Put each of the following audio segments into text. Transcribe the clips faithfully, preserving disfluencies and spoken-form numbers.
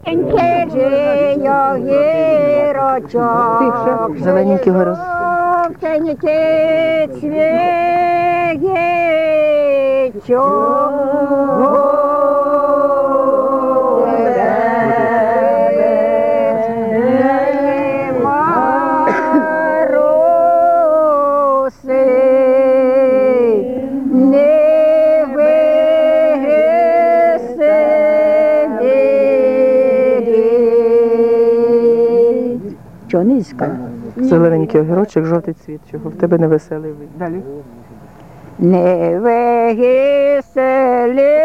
Тихше, зелененький город. Чого низько? Зелененький огірочок, жовтий цвіт. Чого в тебе невеселий вид? Далі. Не веселі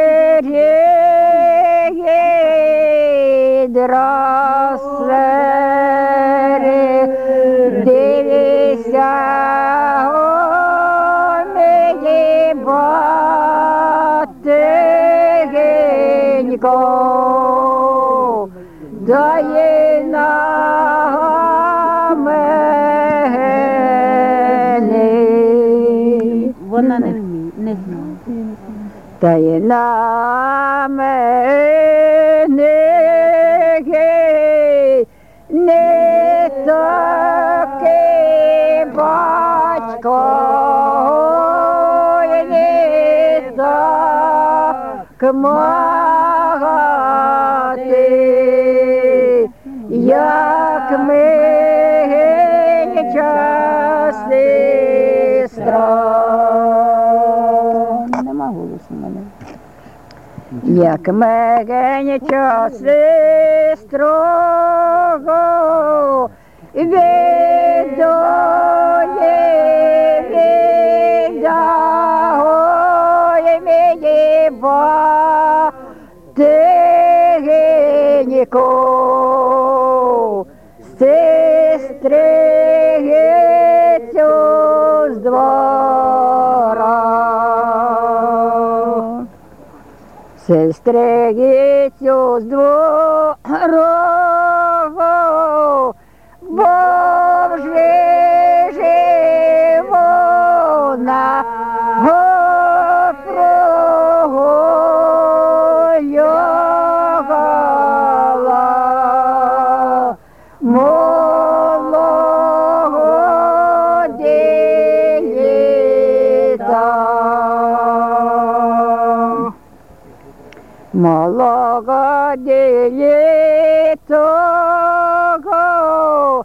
дросери, дивися, о мені батенько, дає на мене. Вона не вміє, не знає. Дає на мене, не такий батько, не так мати, як мені сестра. Нема голосу в мене. Як мені сестрого віддає, віддає мені батенько, сестрицю з двора. Сестрицю з двору, бо вже живо на прогулювала молоді літа. Молоді літого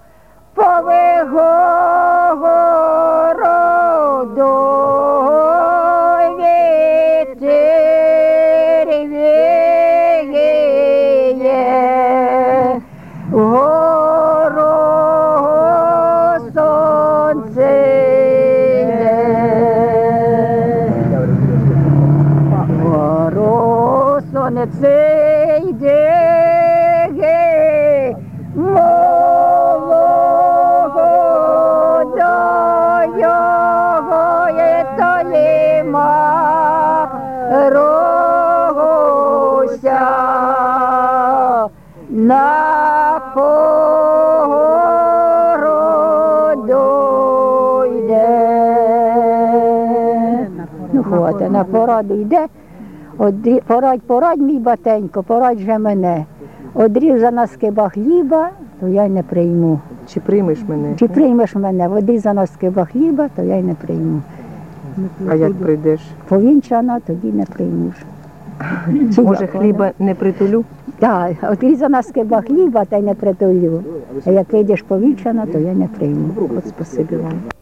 повигороду вітер віє, вгору сонце йде, вгору сонце йде, на породу йде. Ну, хвата, на породу йде. Одрі... Порадь, порадь, мій батенько, порадь же мене. Одрізана скиба хліба, то я й не прийму. Чи приймеш мене? Чи приймеш мене? Одрізана скиба хліба, то я й не прийму. А як прийдеш? Повінчана, тоді не прийму. Може, хліба не притулю? Так, одрізана скиба хліба, та й не притулю. А як прийдеш повінчана, то я не прийму. От спасибі вам.